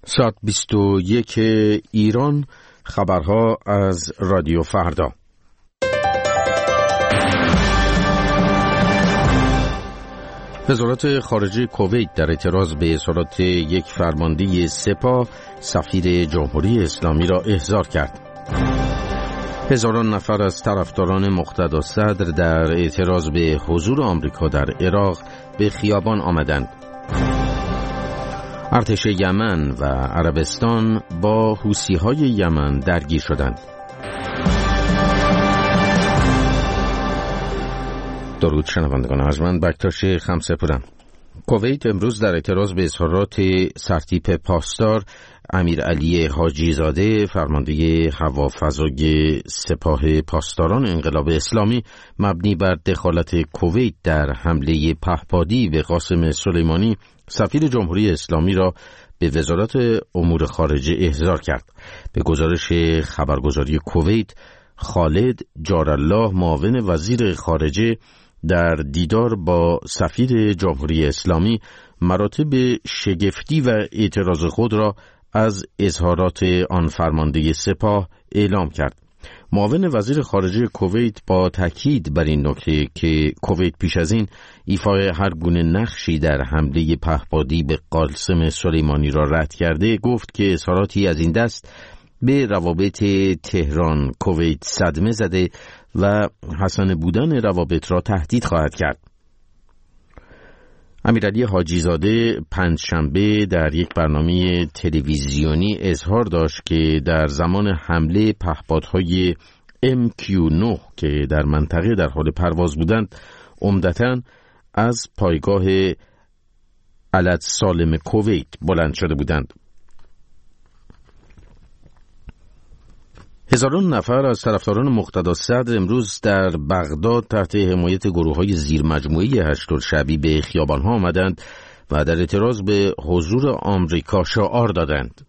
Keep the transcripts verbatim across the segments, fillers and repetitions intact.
ساعت بیست و یک ایران، خبرها از رادیو فردا. وزارت خارجه کویت در اعتراض به اظهارات یک فرمانده سپاه سفیر جمهوری اسلامی را احضار کرد. هزاران نفر از طرفداران مقتدا صدر در اعتراض به حضور آمریکا در عراق به خیابان آمدند. ارتش یمن و عربستان با حوثی‌های یمن درگیر شدند. درود شنوندگان ارجمند، بکتاش خمسپورم. کویت امروز در اعتراض به اظهارات سرتیپ پاسدار امیرعلی حاجی زاده فرمانده هوافضای سپاه پاسداران انقلاب اسلامی مبنی بر دخالت کویت در حمله پهپادی به قاسم سلیمانی سفیر جمهوری اسلامی را به وزارت امور خارجه احضار کرد. به گزارش خبرگزاری کویت، خالد جارالله معاون وزیر خارجه در دیدار با سفیر جمهوری اسلامی مراتب شگفتی و اعتراض خود را از اظهارات آن فرمانده سپاه اعلام کرد. معاون وزیر خارجه کویت با تاکید بر این نکته که کویت پیش از این ایفای هر گونه نقشی در حمله پهپادی به قاسم سلیمانی را رد کرده، گفت که اظهاراتی از این دست به روابط تهران کویت صدمه زده و حسن بودن روابط را تهدید خواهد کرد. امیرعلی حاجی زاده پنجشنبه در یک برنامه تلویزیونی اظهار داشت که در زمان حمله پهپادهای ام کیو نه که در منطقه در حال پرواز بودند، عمدتاً از پایگاه علت سالم کویت بلند شده بودند. هزاران نفر از طرفداران مقتدا صدر امروز در بغداد تحت حمایت گروه‌های زیر مجموعه هشت‌الشعبی به خیابان‌ها آمدند و در اعتراض به حضور آمریکا شعار دادند.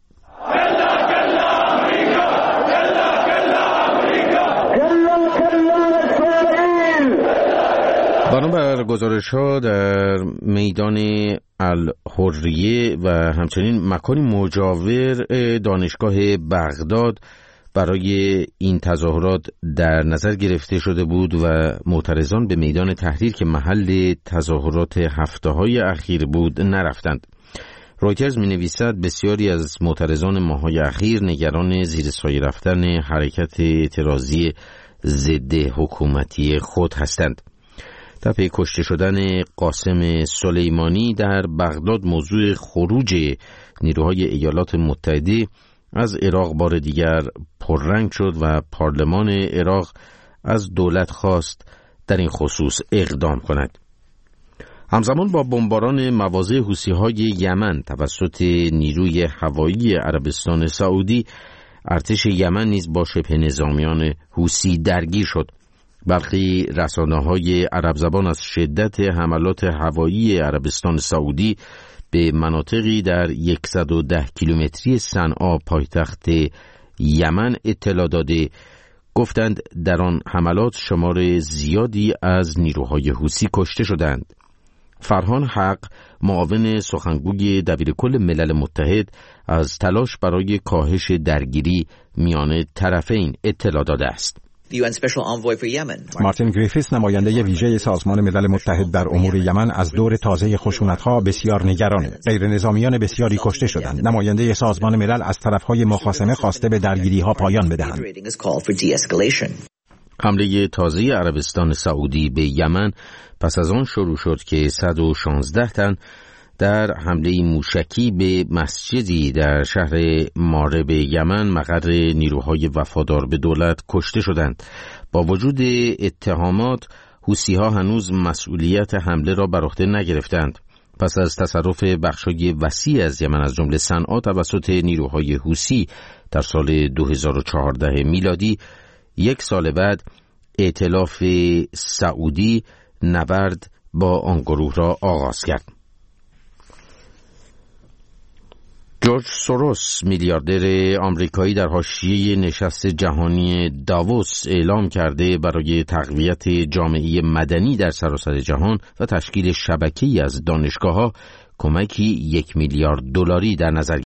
بنابر گزارش‌ها در میدان الحریه و همچنین مکانی مجاور دانشگاه بغداد برای این تظاهرات در نظر گرفته شده بود و معترضان به میدان تحریر که محل تظاهرات هفته‌های اخیر بود نرفتند. رویترز می‌نویسد بسیاری از معترضان ماه‌های اخیر نگران زیر سایه رفتن حرکت اعتراضی ضد حکومتی خود هستند. در پی کشته شدن قاسم سلیمانی در بغداد موضوع خروج نیروهای ایالات متحده از عراق بار دیگر پررنگ شد و پارلمان عراق از دولت خواست در این خصوص اقدام کند. همزمان با بمباران مواضع حوثی‌های یمن توسط نیروی هوایی عربستان سعودی، ارتش یمن نیز با شبه نظامیان حوثی درگیر شد. برخی رسانه‌های عرب زبان از شدت حملات هوایی عربستان سعودی به مناطقی در صد و ده کیلومتری صنعا پایتخت یمن اطلاع داده گفتند در آن حملات شمار زیادی از نیروهای حوثی کشته شدند. فرهان حق معاون سخنگوی دبیرکل ملل متحد از تلاش برای کاهش درگیری میان طرفین اطلاع داده است. مارتین گریفیث نماینده ویژه سازمان ملل متحد در امور یمن از دور تازه خشونت‌ها بسیار نگرانه. غیر نظامیان بسیاری کشته شدند. نماینده سازمان ملل از طرف‌های مخاصمه خواسته به درگیری‌ها پایان بدهند. حمله تازه عربستان سعودی به یمن پس از آن شروع شد که صد و شانزده تن در حمله موشکی به مسجدی در شهر مارب یمن مقر نیروهای وفادار به دولت کشته شدند. با وجود اتهامات، حوثی‌ها هنوز مسئولیت حمله را بر عهده نگرفتند. پس از تصرف بخشای وسیع از یمن از جمله صنعا توسط نیروهای حوثی در سال دو هزار و چهارده میلادی، یک سال بعد ائتلاف سعودی نبرد با آن گروه را آغاز کرد. جورج سوروس میلیاردر آمریکایی در حاشیه نشست جهانی داووس اعلام کرده برای تقویت جامعه مدنی در سراسر جهان و تشکیل شبکه‌ای از دانشگاه‌ها کمکی یک میلیارد دلاری در نظر